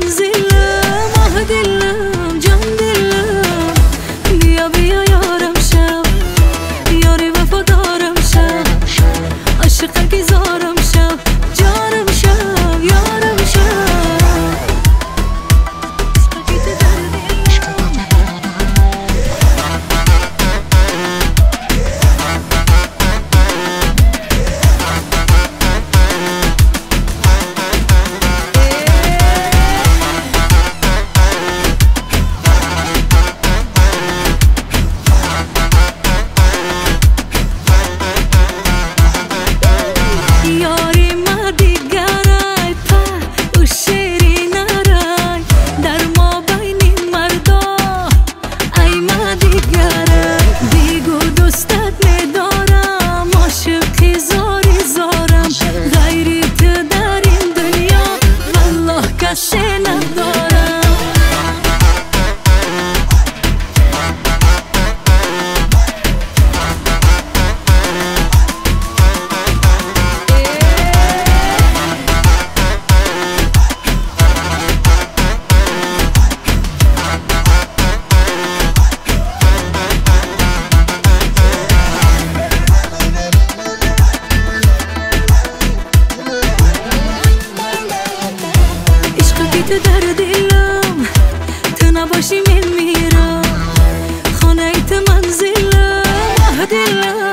منزلم آه دلم جان دلم بیا بیا یارم شو یاری وفادارم شو عاشقکی زارم شو جانم شو یارم شو تو در دلم تو نباشی من میرم خانه ایت منزلم آه دلم